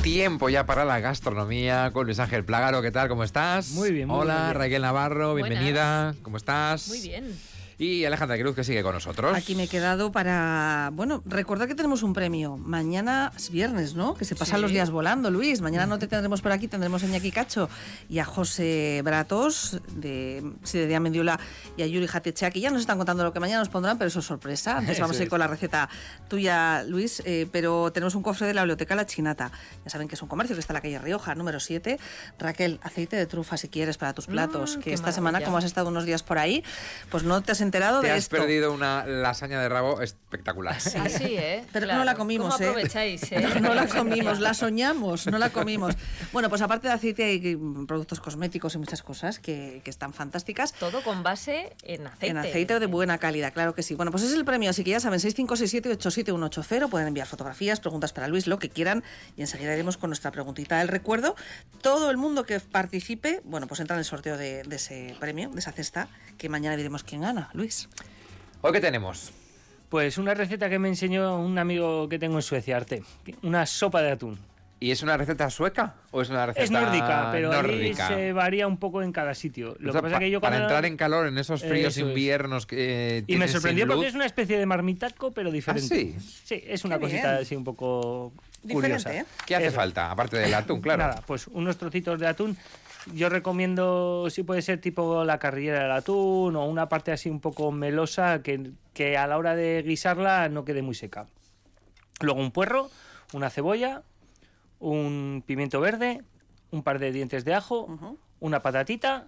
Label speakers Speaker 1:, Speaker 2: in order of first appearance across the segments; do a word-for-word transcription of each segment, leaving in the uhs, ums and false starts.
Speaker 1: Tiempo ya para la gastronomía con Luis Ángel Plágaro. ¿Qué tal? ¿Cómo estás?
Speaker 2: Muy bien, muy
Speaker 1: Hola,
Speaker 2: bien.
Speaker 1: Raquel Navarro,
Speaker 3: Buenas.
Speaker 1: bienvenida. ¿Cómo estás?
Speaker 3: Muy bien.
Speaker 1: Y Alejandra Cruz, que sigue con nosotros.
Speaker 4: Aquí me he quedado para... Bueno, recordad que tenemos un premio. Mañana es viernes, ¿no? Que se pasan
Speaker 3: Sí.
Speaker 4: los días volando, Luis. Mañana no te tendremos por aquí, tendremos a Iñaki Cacho y a José Bratos, de Sidería Mendiola, y a Yuri Jatechea, que ya nos están contando lo que mañana nos pondrán, pero eso es sorpresa. Antes vamos a ir con la receta tuya, Luis, eh, pero tenemos un cofre de la Biblioteca La Chinata. Ya saben que es un comercio que está en la calle Rioja, número siete. Raquel, aceite de trufa si quieres para tus platos,
Speaker 3: Mm,
Speaker 4: que
Speaker 3: qué
Speaker 4: esta semana,
Speaker 3: maravilla.
Speaker 4: como has estado unos días por ahí, pues no te has enterado
Speaker 1: Te
Speaker 4: de
Speaker 1: has
Speaker 4: esto.
Speaker 1: perdido una lasaña de rabo espectacular.
Speaker 3: Así, ¿eh?
Speaker 4: Pero
Speaker 3: Claro.
Speaker 4: no la comimos,
Speaker 3: ¿Cómo
Speaker 4: ¿eh?
Speaker 3: aprovecháis, eh?
Speaker 4: No, no la comimos, la soñamos, no la comimos. Bueno, pues aparte de aceite hay productos cosméticos y muchas cosas que, que están fantásticas.
Speaker 3: Todo con base en aceite.
Speaker 4: En aceite de buena calidad, claro que sí. Bueno, pues ese es el premio, así que ya saben, seis cinco seis siete ocho siete uno ocho cero. Pueden enviar fotografías, preguntas para Luis, lo que quieran, y enseguida iremos con nuestra preguntita del recuerdo. Todo el mundo que participe, bueno, pues entra en el sorteo de, de ese premio, de esa cesta, que mañana diremos quién gana, Luis.
Speaker 1: ¿Hoy qué tenemos?
Speaker 2: Pues una receta que me enseñó un amigo que tengo en Suecia, Arte. Una sopa de atún.
Speaker 1: ¿Y es una receta sueca o es una receta
Speaker 2: Es nórdica, pero ahí
Speaker 1: nórdica?
Speaker 2: se varía un poco en cada sitio. Lo
Speaker 1: O sea,
Speaker 2: que pasa
Speaker 1: pa-
Speaker 2: que yo
Speaker 1: para
Speaker 2: cuando-
Speaker 1: entrar en calor en esos fríos
Speaker 2: Eso es.
Speaker 1: inviernos que
Speaker 2: Y me
Speaker 1: tienes
Speaker 2: sorprendió
Speaker 1: sin
Speaker 2: porque
Speaker 1: luz.
Speaker 2: es una especie de marmitaco, pero diferente.
Speaker 1: ¿Ah, sí?
Speaker 2: Sí, es una
Speaker 4: Qué
Speaker 2: cosita
Speaker 4: bien.
Speaker 2: así un poco
Speaker 4: Diferente,
Speaker 2: curiosa.
Speaker 4: ¿eh?
Speaker 1: ¿Qué hace
Speaker 2: Eso.
Speaker 1: falta? Aparte del atún, claro.
Speaker 2: Nada, pues unos trocitos de atún. Yo recomiendo, si puede ser tipo la carrillera del atún o una parte así un poco melosa que, que a la hora de guisarla no quede muy seca. Luego un puerro, una cebolla, un pimiento verde, un par de dientes de ajo,
Speaker 4: Ujú.
Speaker 2: una patatita,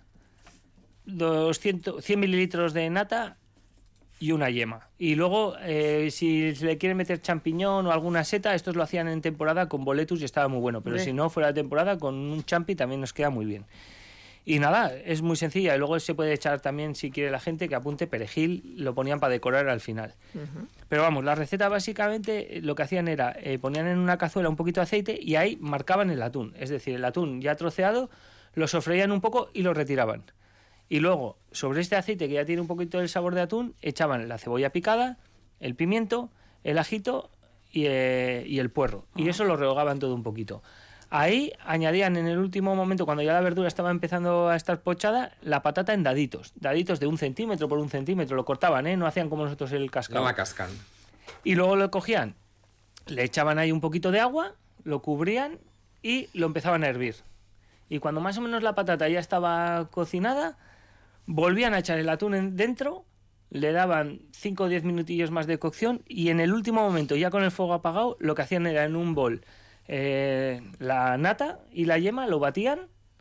Speaker 2: doscientos, cien mililitros de nata y una yema. Y luego, eh, si se le quiere meter champiñón o alguna seta, estos lo hacían en temporada con boletus y estaba muy bueno. Pero
Speaker 4: Hombre.
Speaker 2: si no fuera de temporada, con un champi también nos queda muy bien. Y nada, es muy sencilla. Y luego se puede echar también, si quiere la gente, que apunte perejil, lo ponían para decorar al final.
Speaker 3: Ujú.
Speaker 2: Pero vamos, la receta básicamente eh, lo que hacían era, eh, ponían en una cazuela un poquito de aceite y ahí marcaban el atún. Es decir, el atún ya troceado, lo sofreían un poco y lo retiraban. Y luego, sobre este aceite que ya tiene un poquito del sabor de atún, echaban la cebolla picada, el pimiento, el ajito y, eh, y el puerro. Y eso lo rehogaban todo un poquito. Ahí añadían en el último momento, cuando ya la verdura estaba empezando a estar pochada, la patata en daditos. Daditos de un centímetro por un centímetro. Lo cortaban, ¿eh? No hacían como nosotros el cascado.
Speaker 1: No la cascan.
Speaker 2: Y luego lo cogían, le echaban ahí un poquito de agua, lo cubrían y lo empezaban a hervir. Y cuando más o menos la patata ya estaba cocinada, volvían a echar el atún en- dentro, le daban cinco o diez minutillos más de cocción y en el último momento, ya con el fuego apagado, lo que hacían era en un bol eh, la nata y la yema, lo batían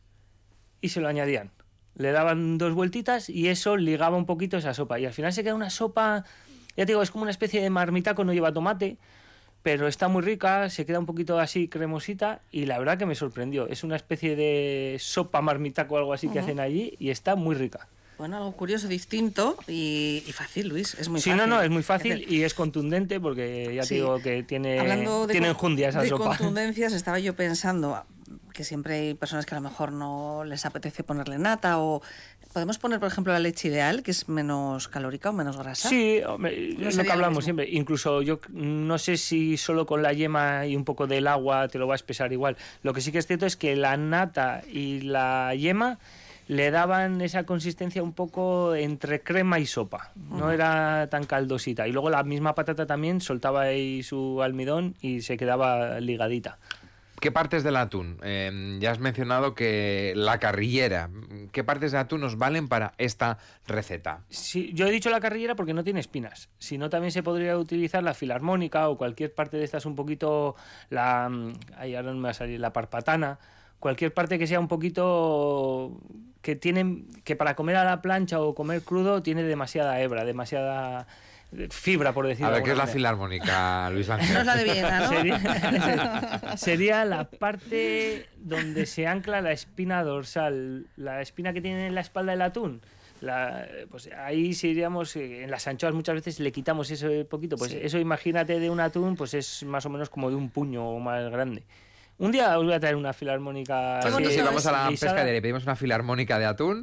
Speaker 2: y se lo añadían. Le daban dos vueltitas y eso ligaba un poquito esa sopa. Y al final se queda una sopa, ya te digo, es como una especie de marmitaco, no lleva tomate, pero está muy rica, se queda un poquito así cremosita y la verdad que me sorprendió. Es una especie de sopa marmitaco o algo así que
Speaker 4: Ujú.
Speaker 2: hacen allí y está muy rica.
Speaker 4: Bueno, algo curioso, distinto y, y fácil, Luis. Es muy
Speaker 2: Sí,
Speaker 4: fácil.
Speaker 2: no, no, es muy
Speaker 4: Es
Speaker 2: fácil
Speaker 4: decir,
Speaker 2: y es contundente porque ya te
Speaker 4: Sí.
Speaker 2: digo que tiene,
Speaker 4: Hablando de,
Speaker 2: tiene
Speaker 4: con-
Speaker 2: enjundia esa
Speaker 4: de
Speaker 2: sopa.
Speaker 4: contundencias, estaba yo pensando que siempre hay personas que a lo mejor no les apetece ponerle nata o... ¿Podemos poner, por ejemplo, la leche ideal, que es menos calórica o menos grasa?
Speaker 2: Sí, hombre,
Speaker 4: No
Speaker 2: es
Speaker 4: sería
Speaker 2: lo
Speaker 4: lo
Speaker 2: que hablamos
Speaker 4: mismo.
Speaker 2: siempre. Incluso yo no sé si solo con la yema y un poco del agua te lo va a espesar igual. Lo que sí que es cierto es que la nata y la yema le daban esa consistencia un poco entre crema y sopa. No era tan caldosita. Y luego la misma patata también soltaba ahí su almidón y se quedaba ligadita.
Speaker 1: ¿Qué partes del atún? Eh, ya has mencionado que la carrillera. ¿Qué partes del atún nos valen para esta receta?
Speaker 2: Sí, yo he dicho la carrillera porque no tiene espinas. Si no, también se podría utilizar la filarmónica o cualquier parte de estas un poquito, la, ahí ahora no me va a salir, la parpatana, cualquier parte que sea un poquito que tiene, que para comer a la plancha o comer crudo tiene demasiada hebra, demasiada fibra, por decirlo
Speaker 1: A ver,
Speaker 2: de
Speaker 1: ¿qué es la
Speaker 2: alguna
Speaker 1: filarmónica, Luis
Speaker 4: No es
Speaker 1: Ángel?
Speaker 4: la de Viena, ¿no?
Speaker 2: Sería, sería la parte donde se ancla la espina dorsal, la espina que tiene en la espalda del atún. La, pues ahí si iríamos, eh, en las anchoas muchas veces le quitamos ese poquito, pues
Speaker 4: Sí.
Speaker 2: eso imagínate de un atún, pues es más o menos como de un puño o más grande. Un día os voy a traer una filarmónica.
Speaker 4: Qué
Speaker 1: Sí,
Speaker 4: bonito
Speaker 1: sí,
Speaker 4: es.
Speaker 1: vamos a la
Speaker 2: guisada.
Speaker 1: pescadería y pedimos una filarmónica de atún.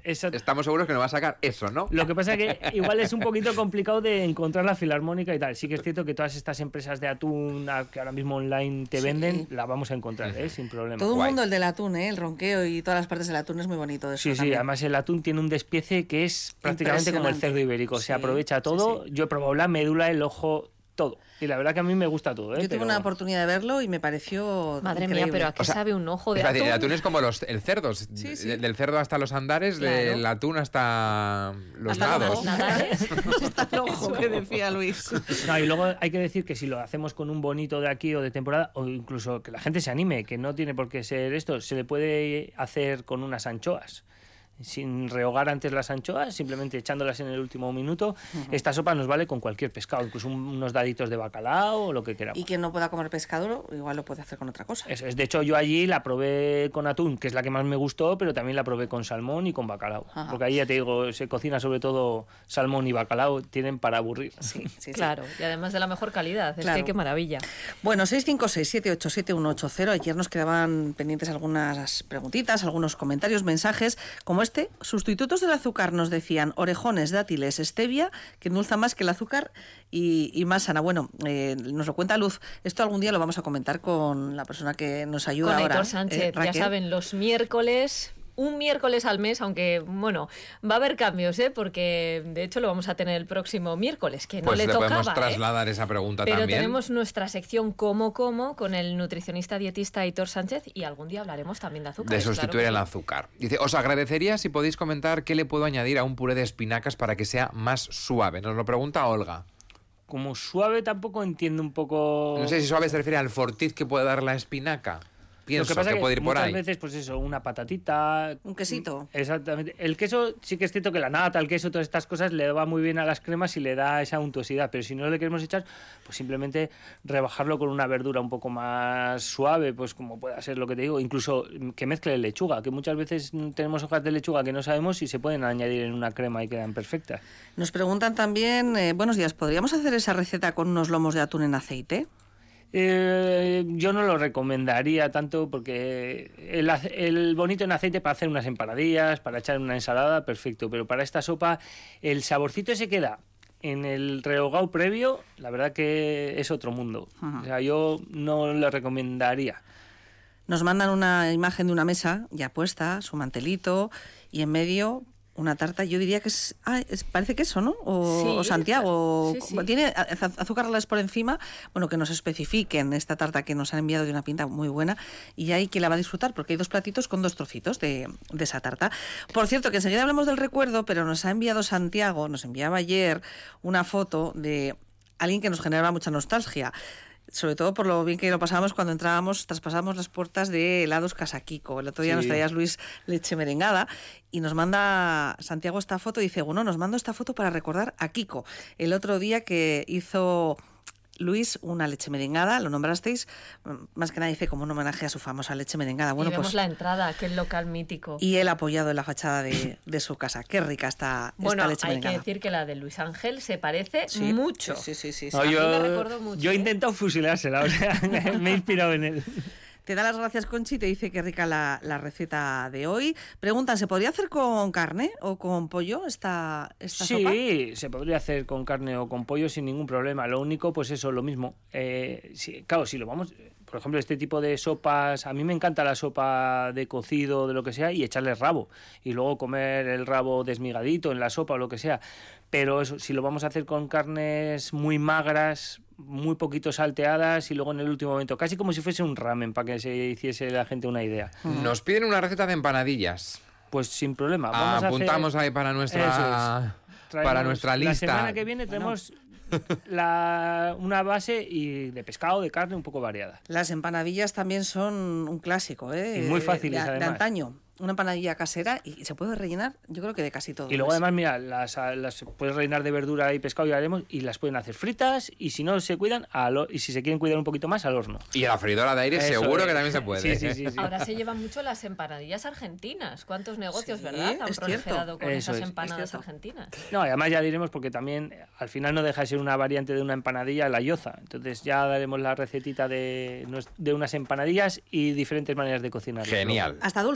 Speaker 2: Esa...
Speaker 1: Estamos seguros que nos va a sacar eso, ¿no?
Speaker 2: Lo que pasa es que igual es un poquito complicado de encontrar la filarmónica y tal. Sí que es cierto que todas estas empresas de atún que ahora mismo online te
Speaker 4: Sí.
Speaker 2: venden, la vamos a encontrar, ¿eh? Sin problema.
Speaker 4: Todo el
Speaker 1: Guay.
Speaker 4: mundo, el del atún, ¿eh? El ronqueo y todas las partes del atún es muy bonito. Eso
Speaker 2: Sí, sí,
Speaker 4: también.
Speaker 2: además el atún tiene un despiece que es prácticamente como el
Speaker 4: Impresionante.
Speaker 2: cerdo ibérico.
Speaker 4: Sí,
Speaker 2: Se aprovecha todo.
Speaker 4: sí, sí.
Speaker 2: Yo he probado la médula, el ojo, todo. Y la verdad que a mí me gusta todo, ¿eh?
Speaker 4: Yo tuve
Speaker 2: Pero-
Speaker 4: una oportunidad de verlo y me pareció
Speaker 3: Madre
Speaker 4: increíble.
Speaker 3: mía, pero ¿a qué
Speaker 1: O sea,
Speaker 3: sabe un ojo de
Speaker 1: Es decir,
Speaker 3: atún?
Speaker 1: el atún es como los, el cerdo,
Speaker 4: Sí, sí.
Speaker 1: de- del cerdo hasta los andares,
Speaker 3: Claro.
Speaker 1: del atún hasta los
Speaker 4: Hasta
Speaker 1: nados.
Speaker 3: los nadales.
Speaker 4: Está el ojo que decía Luis.
Speaker 2: No, y luego hay que decir que si lo hacemos con un bonito de aquí o de temporada, o incluso que la gente se anime, que no tiene por qué ser esto, se le puede hacer con unas anchoas. Sin rehogar antes las anchoas, simplemente echándolas en el último minuto. Esta sopa nos vale con cualquier pescado, incluso un- unos daditos de bacalao o lo que queramos.
Speaker 4: Y quien no pueda comer pescado, igual lo puede hacer con otra cosa.
Speaker 2: Eso es. De hecho, yo allí la probé con atún, que es la que más me gustó, pero también la probé con salmón y con bacalao.
Speaker 4: Ajá.
Speaker 2: Porque ahí ya te digo, se cocina sobre todo salmón y bacalao, tienen para aburrir.
Speaker 4: Sí, sí, sí.
Speaker 3: Claro, y además de la mejor calidad. Es
Speaker 4: Claro.
Speaker 3: que qué maravilla.
Speaker 4: Bueno, seis cinco seis, siete ocho siete, uno ocho cero. Ayer nos quedaban pendientes algunas preguntitas, algunos comentarios, mensajes, como este. Sustitutos del azúcar nos decían orejones, dátiles, stevia, que endulza más que el azúcar y, y más sana. Bueno, eh, nos lo cuenta Luz. Esto algún día lo vamos a comentar con la persona que nos ayuda
Speaker 3: Con
Speaker 4: ahora.
Speaker 3: Aitor Sánchez,
Speaker 4: eh,
Speaker 3: ya
Speaker 4: Raquel.
Speaker 3: saben, los miércoles, un miércoles al mes, aunque, bueno, va a haber cambios, ¿eh? Porque, de hecho, lo vamos a tener el próximo miércoles, que no
Speaker 1: Pues
Speaker 3: le,
Speaker 1: le
Speaker 3: tocaba,
Speaker 1: podemos
Speaker 3: ¿eh?
Speaker 1: trasladar esa pregunta
Speaker 3: Pero
Speaker 1: también.
Speaker 3: tenemos nuestra sección Como Como con el nutricionista dietista Aitor Sánchez y algún día hablaremos también de azúcar.
Speaker 1: De sustituir el azúcar. Dice, os agradecería si podéis comentar qué le puedo añadir a un puré de espinacas para que sea más suave. Nos lo pregunta Olga.
Speaker 2: Como suave tampoco entiendo un poco...
Speaker 1: No sé si suave se refiere al fortiz que puede dar la espinaca. Pienso
Speaker 2: Lo que pasa
Speaker 1: que
Speaker 2: que
Speaker 1: puede ir por
Speaker 2: muchas
Speaker 1: ahí.
Speaker 2: veces, pues eso, una patatita...
Speaker 4: Un quesito.
Speaker 2: Exactamente. El queso, sí que es cierto que la nata, el queso, todas estas cosas le va muy bien a las cremas y le da esa untuosidad. Pero si no le queremos echar, pues simplemente rebajarlo con una verdura un poco más suave, pues como pueda ser lo que te digo. Incluso que mezcle lechuga, que muchas veces tenemos hojas de lechuga que no sabemos y se pueden añadir en una crema y quedan perfectas.
Speaker 4: Nos preguntan también, eh, buenos días, ¿podríamos hacer esa receta con unos lomos de atún en aceite?
Speaker 2: Eh, yo no lo recomendaría tanto porque el, ace- el bonito en aceite para hacer unas empanadillas, para echar una ensalada, perfecto, pero para esta sopa el saborcito se queda en el rehogado previo, la verdad que es otro mundo.
Speaker 4: Ajá.
Speaker 2: O sea, yo no lo recomendaría.
Speaker 4: Nos mandan una imagen de una mesa ya puesta, su mantelito, y en medio una tarta, yo diría que es, ah, es- parece queso, ¿no? O,
Speaker 3: Sí,
Speaker 4: o Santiago.
Speaker 3: sí, sí.
Speaker 4: Tiene az- azúcar por encima. Bueno, que nos especifiquen esta tarta que nos han enviado de una pinta muy buena y hay que la va a disfrutar porque hay dos platitos con dos trocitos de, de esa tarta. Por cierto, que enseguida hablamos del recuerdo, pero nos ha enviado Santiago, nos enviaba ayer una foto de alguien que nos generaba mucha nostalgia. Sobre todo por lo bien que lo pasábamos cuando entrábamos, traspasábamos las puertas de helados Casa Kiko. El otro día
Speaker 2: Sí.
Speaker 4: nos traías, Luis, leche merengada y nos manda Santiago esta foto y dice, bueno, nos mando esta foto para recordar a Kiko. El otro día que hizo Luis una leche merengada, lo nombrasteis, más que nada dice como un homenaje a su famosa leche merengada. Bueno,
Speaker 3: y vemos
Speaker 4: pues
Speaker 3: la entrada, aquel local mítico.
Speaker 4: y él apoyado en la fachada de, de su casa. Qué rica está
Speaker 3: Bueno,
Speaker 4: esta leche
Speaker 3: hay que
Speaker 4: merengada.
Speaker 3: decir que la de Luis Ángel se parece
Speaker 4: Sí,
Speaker 3: mucho.
Speaker 4: Sí, sí, sí, sí.
Speaker 2: No,
Speaker 3: a mí
Speaker 2: yo,
Speaker 3: me recordó mucho,
Speaker 2: yo he
Speaker 3: ¿eh?
Speaker 2: intentado fusilársela, o sea, me he inspirado en él.
Speaker 4: Te da las gracias, Conchi, te dice que rica la, la receta de hoy. Preguntan, ¿se podría hacer con carne o con pollo esta, esta sopa?
Speaker 2: Sí, se podría hacer con carne o con pollo sin ningún problema. Lo único, pues eso, lo mismo. Eh, si- claro, si lo vamos... Por ejemplo, este tipo de sopas... A mí me encanta la sopa de cocido, de lo que sea, y echarle rabo. Y luego comer el rabo desmigadito en la sopa o lo que sea. Pero eso, si lo vamos a hacer con carnes muy magras, muy poquito salteadas, y luego en el último momento, casi como si fuese un ramen, para que se hiciese la gente una idea.
Speaker 1: Nos piden una receta de empanadillas.
Speaker 2: Pues sin problema. Vamos a
Speaker 1: Apuntamos
Speaker 2: hacer...
Speaker 1: ahí para
Speaker 2: Eso
Speaker 1: nuestra,
Speaker 2: Traemos-
Speaker 1: para nuestra lista.
Speaker 2: La semana que viene tenemos la, una base y de pescado, de carne un poco variada.
Speaker 4: Las empanadillas también son un clásico, ¿eh?
Speaker 2: Y muy fáciles,
Speaker 4: de, de
Speaker 2: además.
Speaker 4: antaño. Una empanadilla casera y se puede rellenar, yo creo que de casi todo.
Speaker 2: Y luego
Speaker 4: ¿ves?
Speaker 2: además, mira, las, las puedes rellenar de verdura y pescado, ya haremos, y las pueden hacer fritas, y si no se cuidan, al, ho- y si se quieren cuidar un poquito más, al horno.
Speaker 1: Y a la freidora de aire
Speaker 2: Eso
Speaker 1: seguro
Speaker 2: es.
Speaker 1: que también se puede.
Speaker 2: Sí, sí,
Speaker 1: ¿eh?
Speaker 2: sí, sí.
Speaker 3: Ahora se llevan mucho las empanadillas argentinas. ¿Cuántos negocios,
Speaker 4: Sí,
Speaker 3: verdad? Han
Speaker 4: es
Speaker 3: proliferado
Speaker 4: cierto.
Speaker 3: con
Speaker 2: Eso
Speaker 3: esas
Speaker 2: es, es
Speaker 3: empanadas
Speaker 4: cierto.
Speaker 3: argentinas.
Speaker 2: No, además ya diremos, porque también eh, al final no deja de ser una variante de una empanadilla, la yoza. Entonces ya daremos la recetita de, nues- de unas empanadillas y diferentes maneras de cocinarlas.
Speaker 1: Genial.
Speaker 4: Hasta dulces se pueden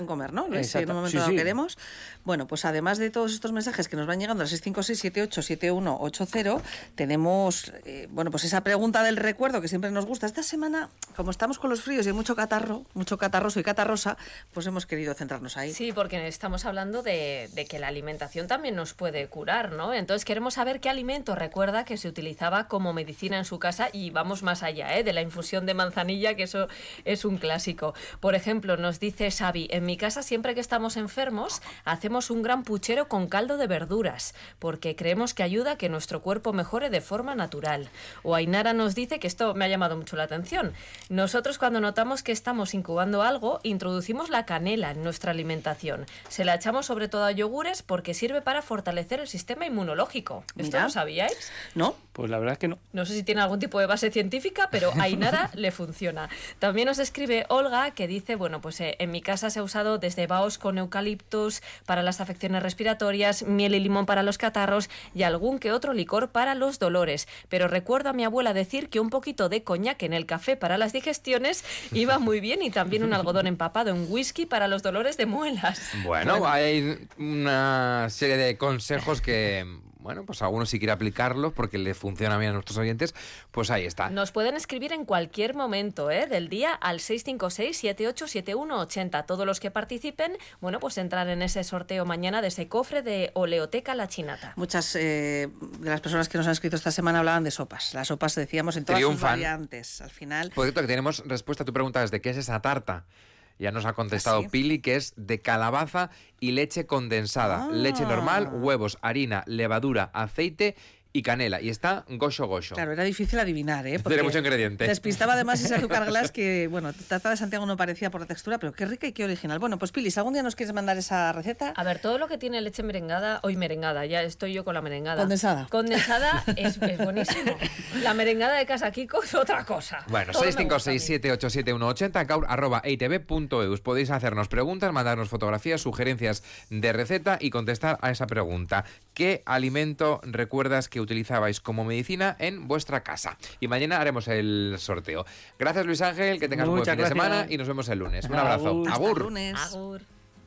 Speaker 4: pueden comer, ¿no, Luis? Si en
Speaker 2: Exacto.
Speaker 4: un momento
Speaker 2: Sí,
Speaker 4: no
Speaker 2: sí.
Speaker 4: queremos. Bueno, pues además de todos estos mensajes que nos van llegando al seis cinco seis, siete ocho siete uno ocho cero, tenemos, eh, bueno, pues esa pregunta del recuerdo que siempre nos gusta. Esta semana, como estamos con los fríos y hay mucho catarro, mucho catarroso y catarrosa, pues hemos querido centrarnos ahí.
Speaker 3: Sí, porque estamos hablando de, de que la alimentación también nos puede curar, ¿no? Entonces queremos saber qué alimento recuerda que se utilizaba como medicina en su casa y vamos más allá, ¿eh? De la infusión de manzanilla, que eso es un clásico. Por ejemplo, nos dice Xavi, en mi casa siempre que estamos enfermos hacemos un gran puchero con caldo de verduras, porque creemos que ayuda a que nuestro cuerpo mejore de forma natural. O Ainara nos dice que esto me ha llamado mucho la atención. Nosotros cuando notamos que estamos incubando algo, introducimos la canela en nuestra alimentación. Se la echamos sobre todo a yogures porque sirve para fortalecer el sistema inmunológico. ¿Esto
Speaker 4: Mira.
Speaker 3: lo sabíais?
Speaker 4: ¿No?
Speaker 2: Pues la verdad es que no.
Speaker 3: No sé si tiene algún tipo de base científica, pero a Ainara le funciona. También nos escribe Olga, que dice, bueno, pues eh, en mi casa se ha usado desde baos con eucaliptus para las afecciones respiratorias, miel y limón para los catarros y algún que otro licor para los dolores. Pero recuerdo a mi abuela decir que un poquito de coñac en el café para las digestiones iba muy bien y también un algodón empapado en whisky para los dolores de muelas.
Speaker 1: Bueno, hay una serie de consejos que, bueno, pues algunos si quiere aplicarlos porque le funciona bien a nuestros oyentes, pues ahí está.
Speaker 3: Nos pueden escribir en cualquier momento, ¿eh? Del día al seis cinco seis, siete ocho siete uno ocho cero. Todos los que participen, bueno, pues entrar en ese sorteo mañana de ese cofre de Oleoteca La Chinata.
Speaker 4: Muchas eh, de las personas que nos han escrito esta semana hablaban de sopas. Las sopas, decíamos, en todas sus
Speaker 1: Triunfan.
Speaker 4: variantes. Al final,
Speaker 1: Por cierto, que tenemos respuesta a tu pregunta desde qué es esa tarta. Ya nos ha contestado
Speaker 4: ¿Ah, sí?
Speaker 1: Pili, que es de calabaza y leche condensada.
Speaker 4: Ah.
Speaker 1: Leche normal, huevos, harina, levadura, aceite y canela. Y está gosho gosho.
Speaker 4: claro, era difícil adivinar, ¿eh?
Speaker 1: Tiene mucho ingrediente.
Speaker 4: Despistaba además ese azúcar glass que, bueno, tarta de Santiago no parecía por la textura, pero qué rica y qué original. Bueno, pues Pili, si algún día nos quieres mandar esa receta,
Speaker 3: A ver, todo lo que tiene leche merengada, hoy merengada, ya estoy yo con la merengada.
Speaker 4: Condensada.
Speaker 3: Condensada es, es buenísimo. La merengada de Casa Kiko es otra cosa.
Speaker 1: Bueno,
Speaker 3: Todo me
Speaker 1: seis cinco
Speaker 3: gusta a mí.
Speaker 1: seis, siete ocho siete uno ocho cero, caur arroba e i te ve punto e u. Podéis hacernos preguntas, mandarnos fotografías, sugerencias de receta y contestar a esa pregunta. ¿Qué alimento recuerdas que utilizabais como medicina en vuestra casa? Y mañana haremos el sorteo. Gracias, Luis Ángel, que tengas un buen
Speaker 2: Muchas
Speaker 1: fin de
Speaker 2: gracias.
Speaker 1: semana y nos vemos el lunes. Un abrazo.
Speaker 2: Agur.
Speaker 4: hasta
Speaker 1: Agur.
Speaker 4: el lunes.
Speaker 3: Agur.